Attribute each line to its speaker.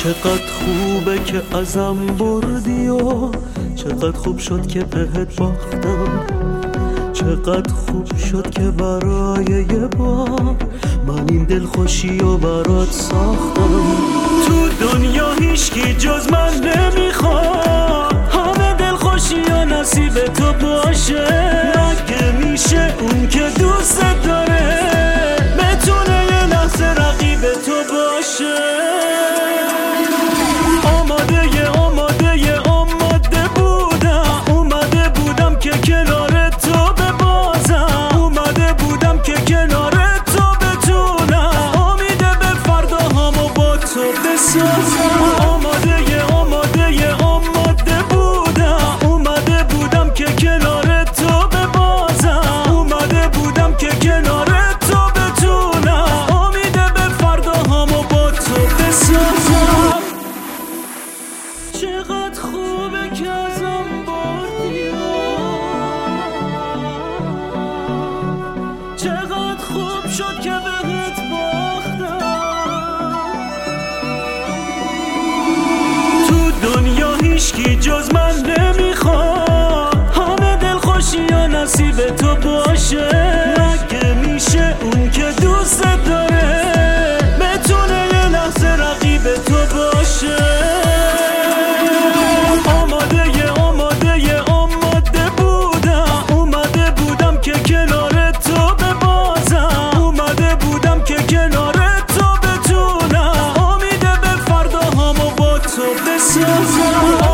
Speaker 1: چقدر خوبه که ازم بردی و چقدر خوب شد که بهت باختم. چقدر خوب شد که برای یه بار من این دلخوشی رو برات ساختم. تو دنیا هیچکی جز من نمیخواد همه دلخوشی و نصیب تو باشه. مگه میشه اون که دوست داره بتونه یه لحظه رقیب تو باشه؟ اومده بودم که کنار تو ببازم. اومده بودم که کنار تو بتونم امیده به فرداهامو با تو بسازم. اومده بودم که کنار تو ببازم. اومده بودم که کنار تو بتونم امیده به فرداهامو با تو بسازم. چقدر خوبه که ازم بردی، چقدر خوب شد که بهت باختم. تو دنیا هیچکی جز من نمیخواد همه دلخوشی و نصیب تو باشه. مگه میشه اون که دوست داره بتونه یه لحظه رقیب تو باشه؟ So